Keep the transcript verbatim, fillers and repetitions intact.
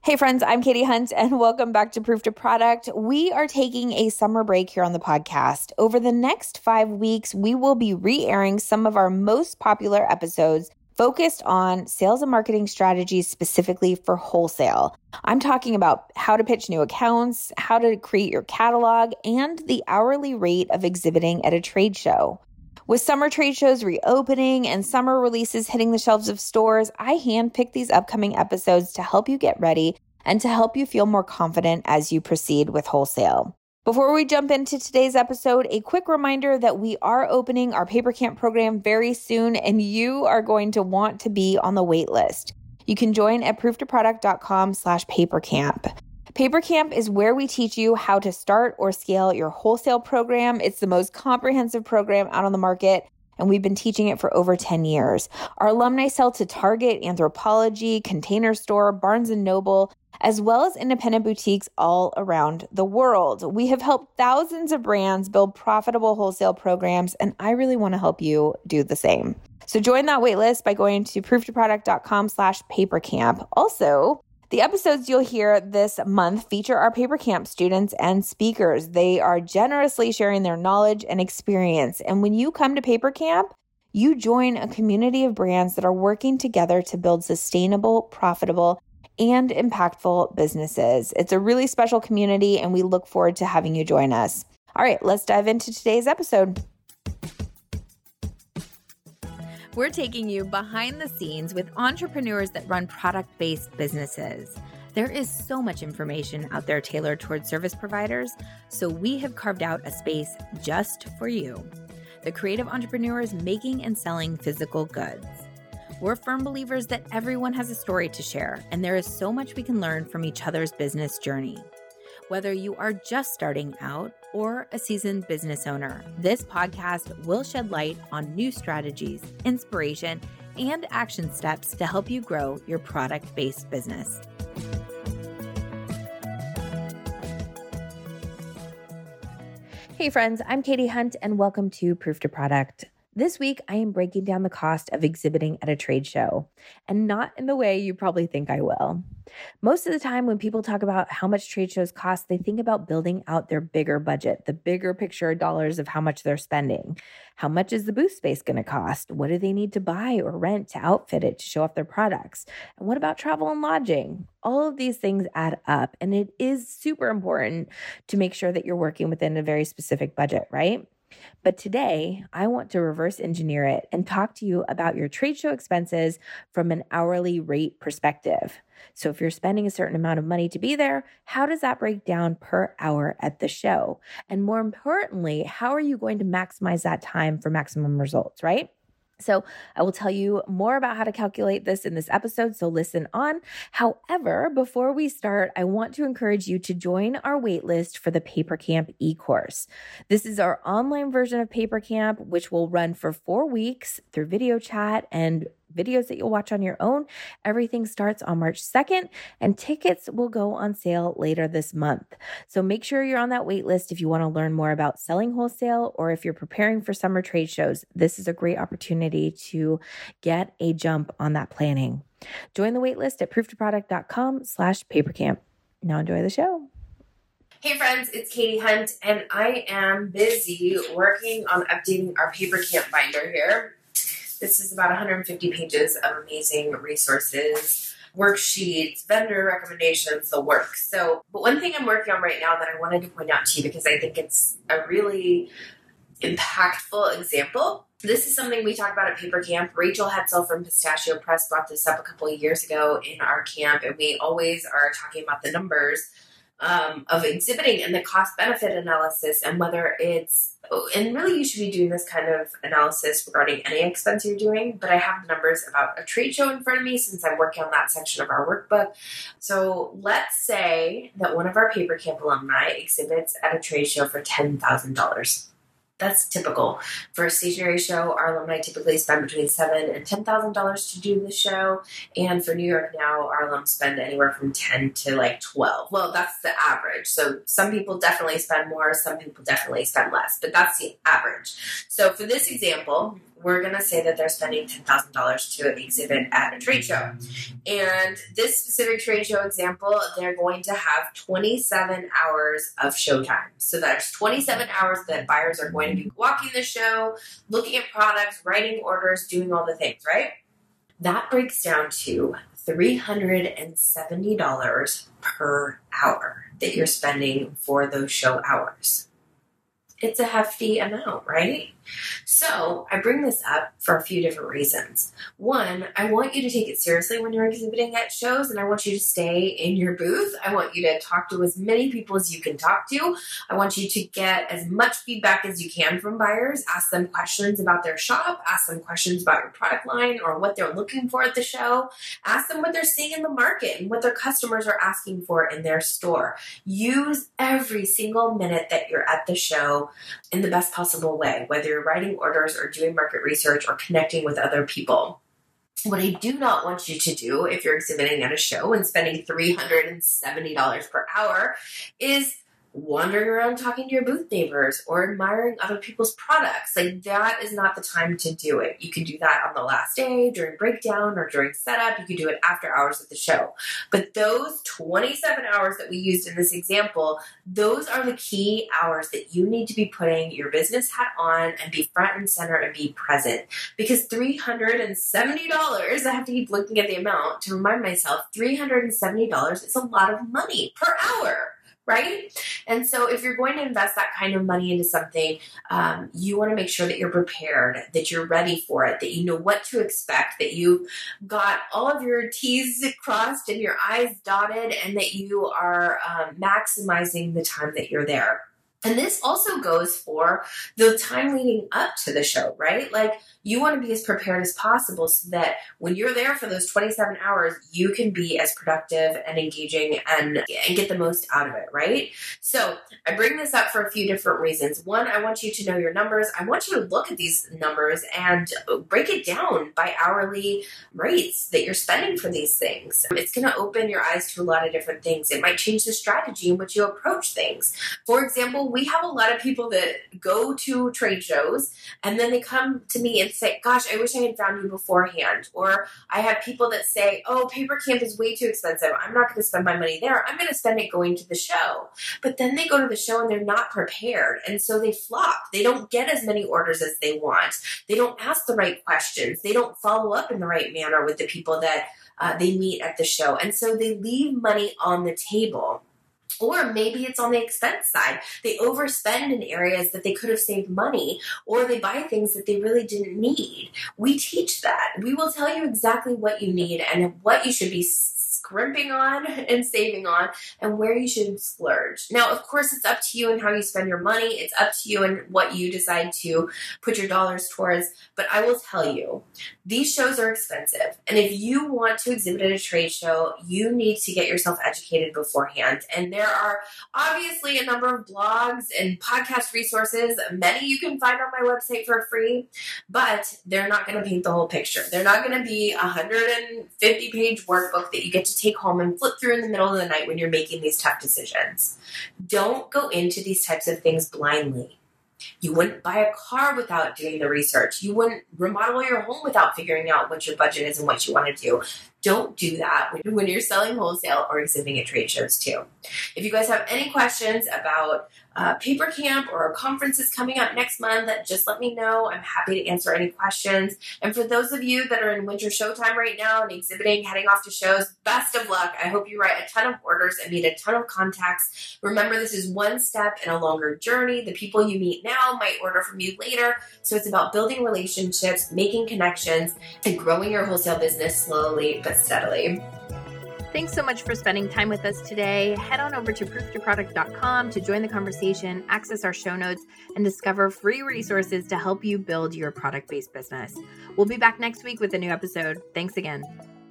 Hey friends, I'm Katie Hunt and welcome back to Proof to Product. We are taking a summer break here on the podcast. Over the next five weeks, we will be re-airing some of our most popular episodes focused on sales and marketing strategies specifically for wholesale. I'm talking about how to pitch new accounts, how to create your catalog, and the hourly rate of exhibiting at a trade show. With summer trade shows reopening and summer releases hitting the shelves of stores, I handpicked these upcoming episodes to help you get ready and to help you feel more confident as you proceed with wholesale. Before we jump into today's episode, a quick reminder that we are opening our Paper Camp program very soon, and you are going to want to be on the wait list. You can join at prooftoproduct.com slash papercamp. PaperCamp is where we teach you how to start or scale your wholesale program. It's the most comprehensive program out on the market, and we've been teaching it for over ten years. Our alumni sell to Target, Anthropologie, Container Store, Barnes and Noble, as well as independent boutiques all around the world. We have helped thousands of brands build profitable wholesale programs, and I really want to help you do the same. So join that waitlist by going to prooftoproduct.com slash papercamp. Also, the episodes you'll hear this month feature our Paper Camp students and speakers. They are generously sharing their knowledge and experience. And when you come to Paper Camp, you join a community of brands that are working together to build sustainable, profitable, and impactful businesses. It's a really special community, and we look forward to having you join us. All right, let's dive into today's episode. We're taking you behind the scenes with entrepreneurs that run product-based businesses. There is so much information out there tailored towards service providers, so we have carved out a space just for you, the creative entrepreneurs making and selling physical goods. We're firm believers that everyone has a story to share, and there is so much we can learn from each other's business journey. Whether you are just starting out or a seasoned business owner, this podcast will shed light on new strategies, inspiration, and action steps to help you grow your product-based business. Hey friends, I'm Katie Hunt and welcome to Proof to Product. This week, I am breaking down the cost of exhibiting at a trade show, and not in the way you probably think I will. Most of the time, when people talk about how much trade shows cost, they think about building out their bigger budget, the bigger picture dollars of how much they're spending. How much is the booth space going to cost? What do they need to buy or rent to outfit it to show off their products? And what about travel and lodging? All of these things add up, and it is super important to make sure that you're working within a very specific budget, right? But today, I want to reverse engineer it and talk to you about your trade show expenses from an hourly rate perspective. So if you're spending a certain amount of money to be there, how does that break down per hour at the show? And more importantly, how are you going to maximize that time for maximum results, right? So I will tell you more about how to calculate this in this episode, so listen on. However, before we start, I want to encourage you to join our waitlist for the Paper Camp e-course. This is our online version of Paper Camp, which will run for four weeks through video chat and videos that you'll watch on your own. Everything starts on March second, and tickets will go on sale later this month. So make sure you're on that wait list if you want to learn more about selling wholesale, or if you're preparing for summer trade shows. This is a great opportunity to get a jump on that planning. Join the wait list at prooftoproduct.com slash papercamp. Now enjoy the show. Hey friends, it's Katie Hunt, and I am busy working on updating our Paper Camp binder here. This is about one hundred fifty pages of amazing resources, worksheets, vendor recommendations, the works. So, but one thing I'm working on right now that I wanted to point out to you because I think it's a really impactful example. This is something we talk about at Paper Camp. Rachel Hetzel from Pistachio Press brought this up a couple of years ago in our camp, and we always are talking about the numbers um, of exhibiting and the cost-benefit analysis and whether it's, and really you should be doing this kind of analysis regarding any expense you're doing, but I have numbers about a trade show in front of me since I'm working on that section of our workbook. So let's say that one of our Paper Camp alumni exhibits at a trade show for ten thousand dollars. That's typical. For a stationery show, our alumni typically spend between seven thousand dollars and ten thousand dollars to do the show. And for New York Now, our alums spend anywhere from ten to like twelve. Well, that's the average. So some people definitely spend more, some people definitely spend less, but that's the average. So for this example, we're going to say that they're spending ten thousand dollars to exhibit at a trade show. And this specific trade show example, they're going to have twenty-seven hours of show time. So that's twenty-seven hours that buyers are going to be walking the show, looking at products, writing orders, doing all the things, right? That breaks down to three hundred seventy dollars per hour that you're spending for those show hours. It's a hefty amount, right? So I bring this up for a few different reasons. One, I want you to take it seriously when you're exhibiting at shows, and I want you to stay in your booth. I want you to talk to as many people as you can talk to. I want you to get as much feedback as you can from buyers. Ask them questions about their shop. Ask them questions about your product line or what they're looking for at the show. Ask them what they're seeing in the market and what their customers are asking for in their store. Use every single minute that you're at the show in the best possible way, whether you're writing orders or doing market research or connecting with other people. What I do not want you to do if you're exhibiting at a show and spending three hundred seventy dollars per hour is wandering around talking to your booth neighbors or admiring other people's products. Like, that is not the time to do it. You can do that on the last day, during breakdown, or during setup. You can do it after hours at the show. But those twenty-seven hours that we used in this example, those are the key hours that you need to be putting your business hat on and be front and center and be present. Because three hundred seventy dollars, I have to keep looking at the amount to remind myself, three hundred seventy dollars is a lot of money per hour. Right? And so if you're going to invest that kind of money into something, um, you want to make sure that you're prepared, that you're ready for it, that you know what to expect, that you've got all of your T's crossed and your I's dotted, and that you are um, maximizing the time that you're there. And this also goes for the time leading up to the show, right? Like, you want to be as prepared as possible so that when you're there for those twenty-seven hours, you can be as productive and engaging and, and get the most out of it, right? So I bring this up for a few different reasons. One, I want you to know your numbers. I want you to look at these numbers and break it down by hourly rates that you're spending for these things. It's going to open your eyes to a lot of different things. It might change the strategy in which you approach things. For example, we have a lot of people that go to trade shows and then they come to me and say, gosh, I wish I had found you beforehand. Or I have people that say, oh, Paper Camp is way too expensive. I'm not going to spend my money there. I'm going to spend it going to the show. But then they go to the show and they're not prepared. And so they flop. They don't get as many orders as they want. They don't ask the right questions. They don't follow up in the right manner with the people that uh, they meet at the show. And so they leave money on the table. Or maybe it's on the expense side. They overspend in areas that they could have saved money, or they buy things that they really didn't need. We teach that. We will tell you exactly what you need and what you should be scrimping on and saving on, and where you should splurge. Now, of course, it's up to you and how you spend your money. It's up to you and what you decide to put your dollars towards. But I will tell you, these shows are expensive. And if you want to exhibit at a trade show, you need to get yourself educated beforehand. And there are obviously a number of blogs and podcast resources, many you can find on my website for free, but they're not going to paint the whole picture. They're not going to be a one hundred fifty page workbook that you get to take home and flip through in the middle of the night when you're making these tough decisions. Don't go into these types of things blindly. You wouldn't buy a car without doing the research. You wouldn't remodel your home without figuring out what your budget is and what you want to do. Don't do that when you're selling wholesale or exhibiting at trade shows too. If you guys have any questions about uh, Paper Camp or conferences coming up next month, just let me know. I'm happy to answer any questions. And for those of you that are in winter showtime right now and exhibiting, heading off to shows, best of luck. I hope you write a ton of orders and meet a ton of contacts. Remember, this is one step in a longer journey. The people you meet now might order from you later. So it's about building relationships, making connections, and growing your wholesale business slowly but steadily. Thanks so much for spending time with us today. Head on over to proof to product dot com to join the conversation, access our show notes, and discover free resources to help you build your product-based business. We'll be back next week with a new episode. Thanks again.